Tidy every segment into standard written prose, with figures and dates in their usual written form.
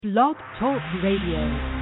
Blog Talk Radio.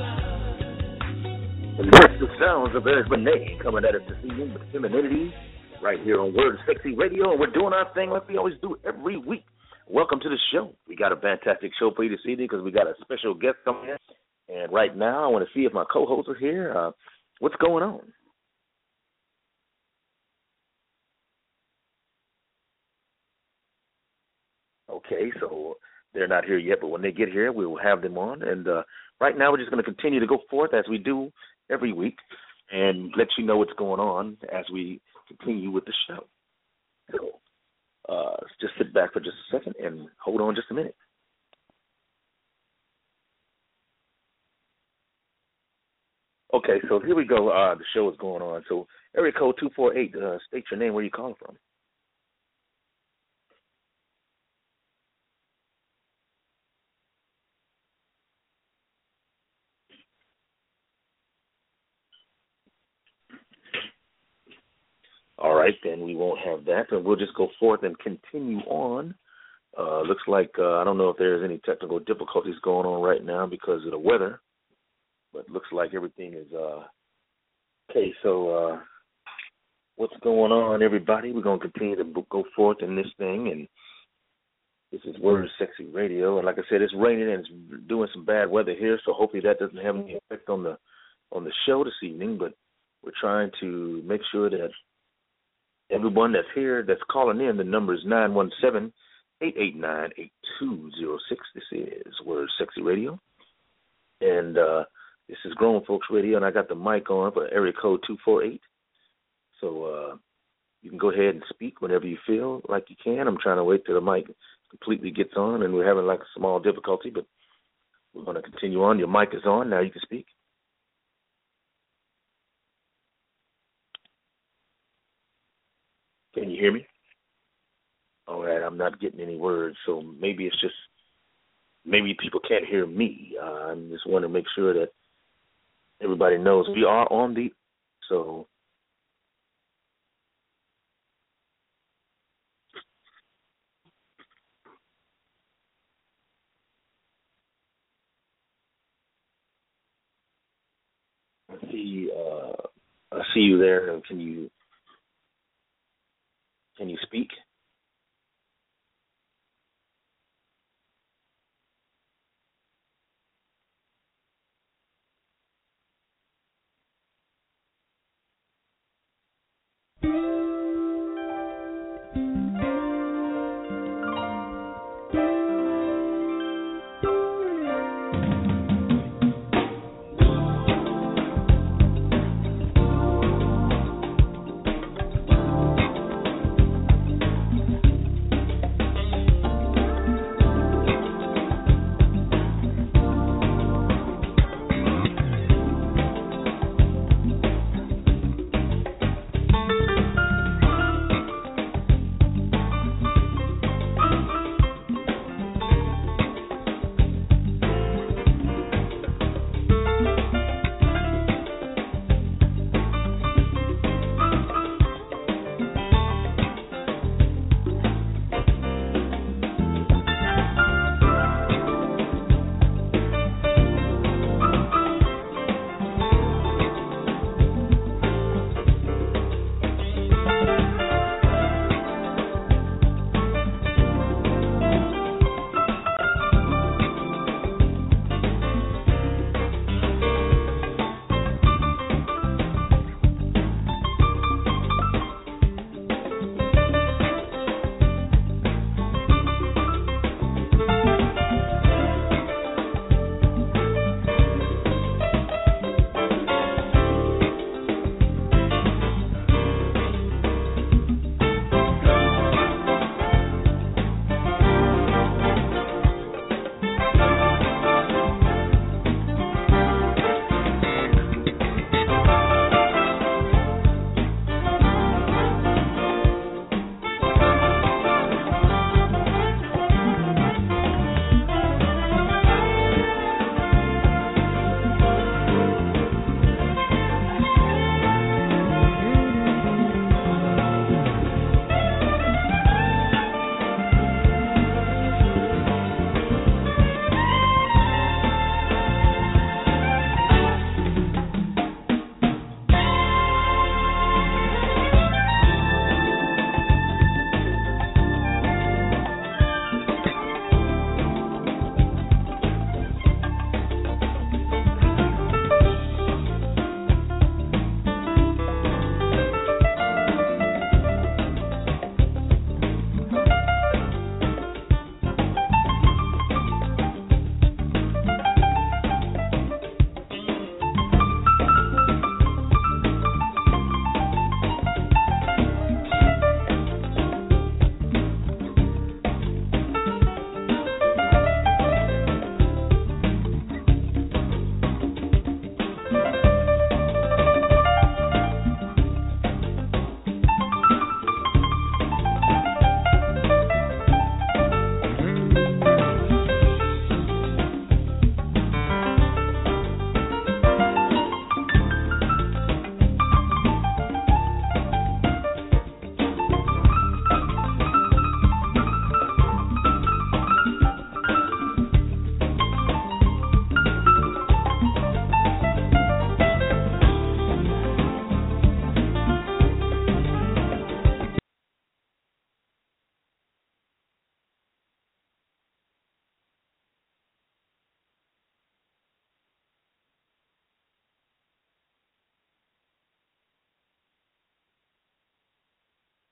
Sounds of Eric Benet coming at us this evening with femininity right here on Word Sexy Radio, and we're doing our thing like we always do every week. Welcome to the show. We got a fantastic show for you this evening because we got a special guest coming in. And right now, I want to see if my co-hosts are here. What's going on? Okay, so they're not here yet, but when they get here, we will have them on. And right now, we're just going to continue to go forth as we do every week and let you know what's going on as we continue with the show. So just sit back for just a second and hold on just a minute. Okay, so here we go. The show is going on. So area code 248, state your name, where you calling from. All right, then we won't have that, and we'll just go forth and continue on. Looks like, I don't know if there's any technical difficulties going on right now because of the weather, but looks like everything is okay. So what's going on, everybody? We're going to continue to go forth in this thing, and this is Word Sexy Radio. And like I said, it's raining and it's doing some bad weather here, so hopefully that doesn't have any effect on the show this evening, but we're trying to make sure that everyone that's here, that's calling in, the number is 917-889-8206. This is Word Sexy Radio. And this is Grown Folks Radio, and I got the mic on for area code 248. So you can go ahead and speak whenever you feel like you can. I'm trying to wait till the mic completely gets on, and we're having like a small difficulty, but we're going to continue on. Your mic is on. Now you can speak. Can you hear me? All right, I'm not getting any words, so maybe it's just, maybe people can't hear me. I just want to make sure that everybody knows we are on the, so. I see you there. Can you speak?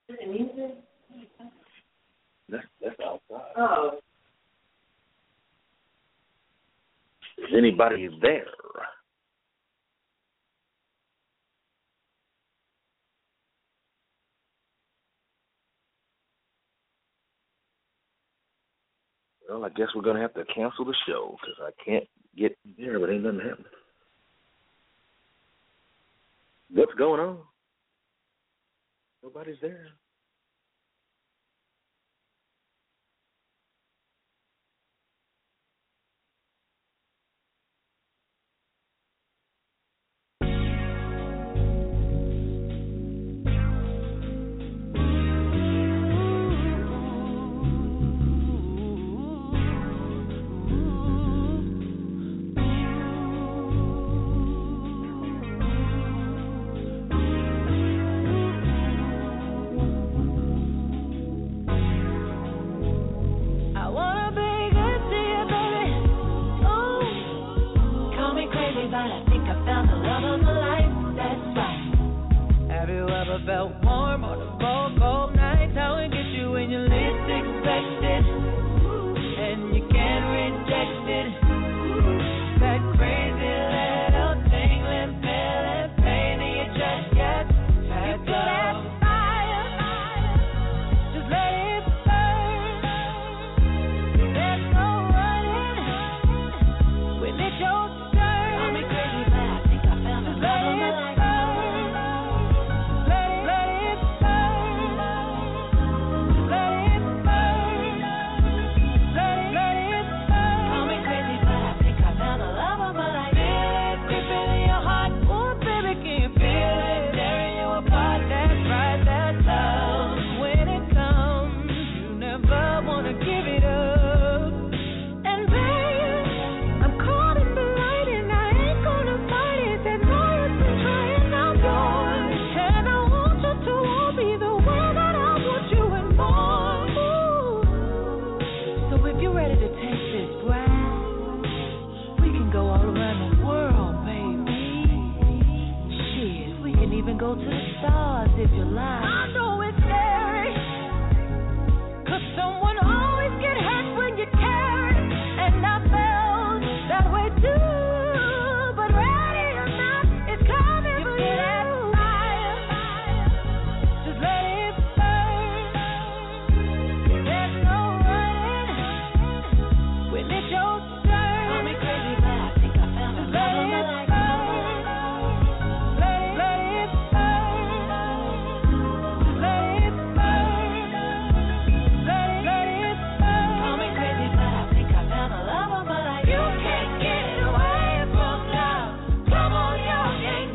That's outside. Oh. Is anybody there? Well, I guess we're going to have to cancel the show because I can't get there, but ain't nothing happening. What's going on? Nobody's there.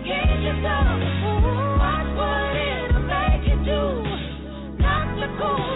Watch what it'll make you do. Not to go.